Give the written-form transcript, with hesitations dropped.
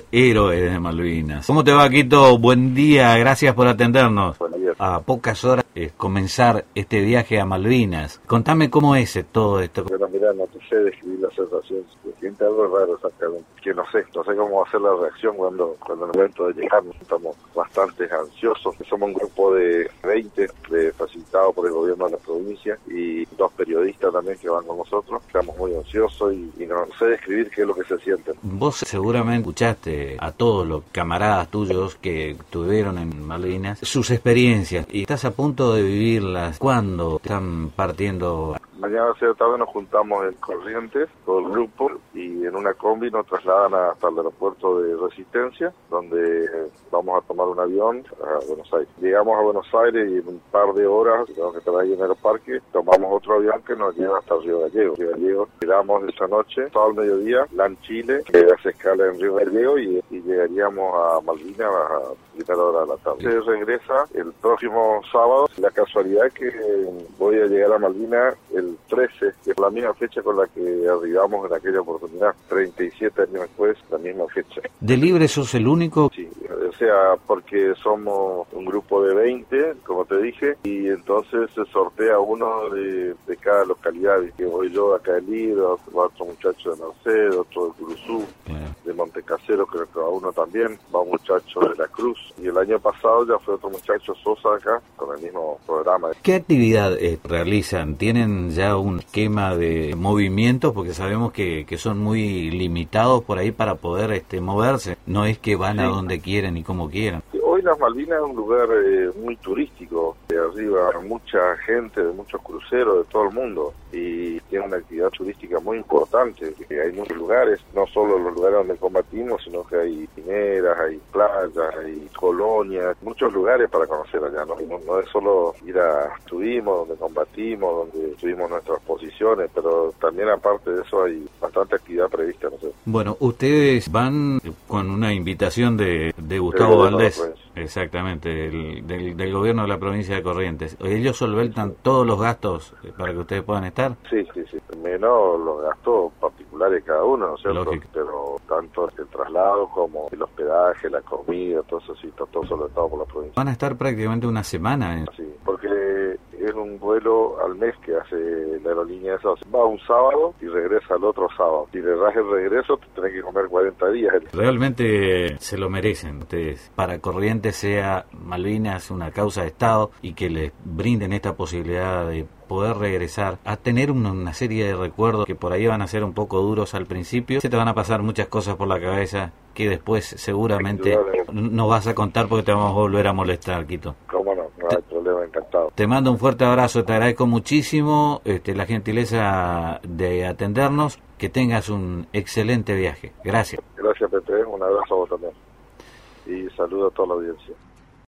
héroes de Malvinas. ¿Cómo te va, Quito? Buen día, gracias por atendernos. Buen día. A pocas horas es comenzar este viaje a Malvinas. Contame cómo es todo esto. Pero mira, no te sé describir la sensación, se siente algo raro exactamente, que no sé cómo va a ser la reacción cuando el momento de llegar. Estamos bastante ansiosos, somos un grupo de 20 facilitados por el gobierno de la provincia y 2 periodistas también que van con nosotros. Estamos muy ansiosos y no sé describir qué es lo que se siente. Vos seguramente escuchaste a todos los camaradas tuyos que estuvieron en Malvinas, sus experiencias, y estás a punto de vivirlas. ¿Cuándo están partiendo? Mañana a la tarde nos juntamos en Corrientes, todo el grupo, y en una combi nos trasladan hasta el aeropuerto de Resistencia, donde vamos a tomar un avión a Buenos Aires. Llegamos a Buenos Aires y en un par de horas, tenemos que estar ahí en el aeroparque, tomamos otro avión que nos lleva hasta Río Gallegos. Río Gallegos, llegamos esa noche, todo al mediodía, LAN Chile, que hace escala en Río Gallegos y llegaríamos a Malvinas a primera hora de la tarde. Se regresa el próximo sábado. La casualidad es que voy a llegar a Malvinas el 13, que es la misma fecha con la que arribamos en aquella oportunidad, 37 años después, la misma fecha. ¿De libre sos el único? Sí, o sea, porque somos un grupo de 20, como te dije, y entonces se sortea uno de cada localidad, que voy yo acá de Libre, otro muchacho de Merced, otro de Curuzú, de Montecasero, creo que va uno también, va un muchacho de La Cruz, y el año pasado ya fue otro muchacho, Sosa, acá, con el mismo programa. ¿Qué actividad realizan? ¿Tienen ya un esquema de movimientos? Porque sabemos que son muy limitados por ahí para poder moverse. No es que van a donde quieren y como quieran. Hoy las Malvinas es un lugar muy turístico. De arriba mucha gente, de muchos cruceros de todo el mundo, y tiene una actividad turística muy importante. Hay muchos lugares, no solo los lugares donde combatimos, sino que hay pineras, hay playas, hay colonias, muchos lugares para conocer allá. No es solo ir a estuvimos, donde combatimos, donde tuvimos nuestras posiciones, pero también aparte de eso hay bastante actividad prevista. No sé. Bueno, ustedes van con una invitación de Gustavo Valdés. Exactamente, del gobierno de la provincia de Corrientes. ¿Ellos solventan todos los gastos para que ustedes puedan estar? Sí. Menos los gastos particulares cada uno, ¿no es cierto? Lógico. Pero tanto el traslado como el hospedaje, la comida, todo eso sí, todo solventado por la provincia. Van a estar prácticamente una semana. Sí, porque es un vuelo al mes que hace la aerolínea esa. Va un sábado y regresa el otro sábado. Si le das el regreso, te tenés que comer 40 días. Realmente se lo merecen ustedes. Para Corrientes sea Malvinas una causa de Estado y que les brinden esta posibilidad de poder regresar a tener una serie de recuerdos que por ahí van a ser un poco duros al principio. Se te van a pasar muchas cosas por la cabeza que después seguramente no vas a contar porque te vamos a volver a molestar, Quito. ¿Cómo no? No hay problema, encantado. Te mando un fuerte abrazo, te agradezco muchísimo la gentileza de atendernos. Que tengas un excelente viaje. Gracias. Gracias, Pepe. Un abrazo a vos también. Y saludo a toda la audiencia.